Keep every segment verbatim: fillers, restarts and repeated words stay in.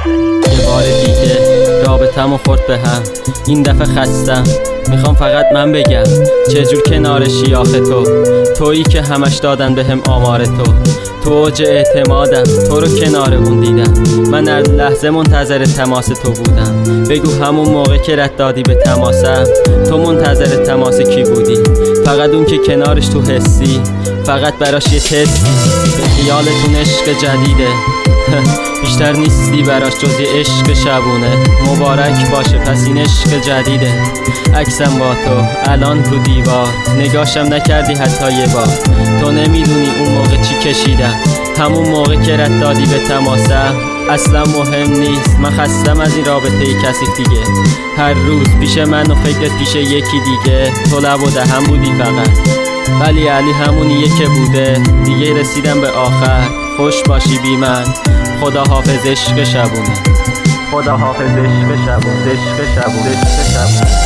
یه بار دیگه رابطمو خورد به هم، این دفعه خستم، میخوام فقط من بگم چجور کنارشی آخه تو تویی که همش دادن به هم آمار تو تو اوج اعتمادم، تو رو کنار اون دیدم، من هر لحظه منتظر تماس تو بودم. بگو همون موقع که رد دادی به تماسم، تو منتظر تماس کی بودی؟ فقط اون که کنارش تو حسی، فقط براش یه تستی. به خیالتون عشق جدیده بیشتر نیستی براش جز یه عشق شبونه. مبارک باشه پس این عشق جدیده. عکسم با تو الان تو دیوار، نگاشم نکردی حتی یه بار. تو نمیدونی اون موقع چی کشیدم، همون موقع که رد دادی به تماسم. اصلا مهم نیست، من خستم از این رابطه ی کسی دیگه. هر روز پیش من و فکرت پیش یکی دیگه. تو لب و دهن بودی فقط، ولی علی همونیه که بوده. دیگه رسیدم به آخر، خوش باشی بی من. خدا حافظ عشق شبونه. خدا حافظ عشق شبونه. عشق شبونه. عشق شبونه.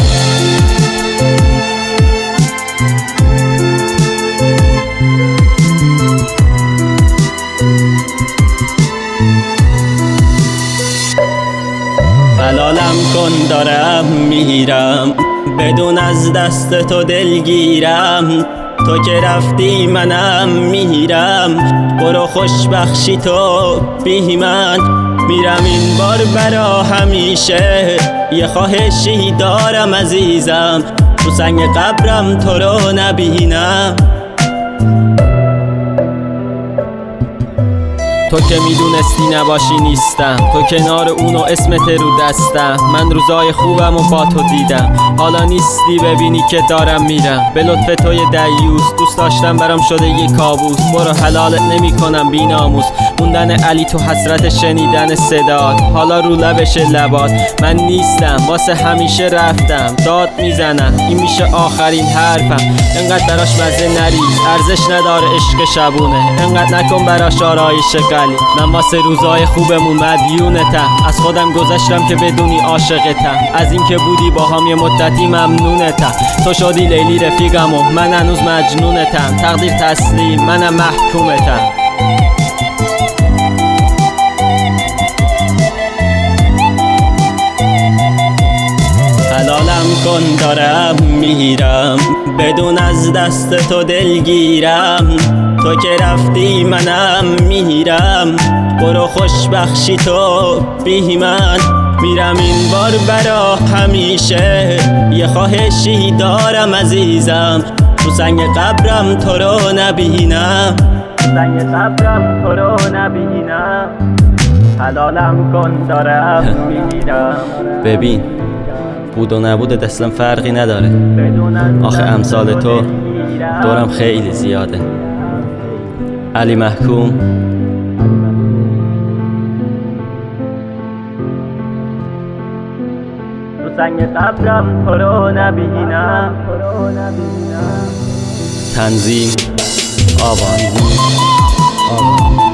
حلالم کن دارم میرم، بدون از دست تو دلگیرم. تو که رفتی منم میرم، برو خوش بخشی تو بی من. میرم این بار برا همیشه، یه خواهشی دارم عزیزم، تو سنگ قبرم تو رو نبینم. تو که میدونستی نباشی نیستم، تو کنار اونو اسمت رو دستم. من روزای خوبم و با تو دیدم، حالا نیستی ببینی که دارم میرم. به لطف توی دیوس دوست داشتم برام شده یه کابوس. برو حلالت نمی کنم بی ناموس، موندن علی تو حسرت شنیدن صدات. حالا رو لبش لبات من نیستم، واسه همیشه رفتم. داد میزنم این میشه آخرین حرفم، انقدر براش مزه نریز، ارزش نداره عشق شبونه. انقدر نکن براش آرایش قلی، من واسه روزای خوبمون مدیونتم. از خودم گذشتم که بدونی عاشقتم، از این که بودی با هم یه مدتی ممنونتم. تو شدی لیلی رفیقم و من هنوز مجنونتم. تقدیر تسلیم منم محکومتم. حلالم کن دارم میرم، بدون از دست تو دلگیرم. تو که رفتی منم میرم، برو خوش بخشی تو بی من. میرم این بار برا همیشه، یه خواهشی دارم عزیزم، تو سنگ قبرم تو رو نبینم. سنگ قبرم تو رو نبینم. حلالم کن دارم میرم. ببین بود و نبودت اصلا فرقی نداره، آخه امثال تو دورم خیلی زیاده. علی محکوم. تو سنگ قبرم تو رو نبینم. تنظیم آوان.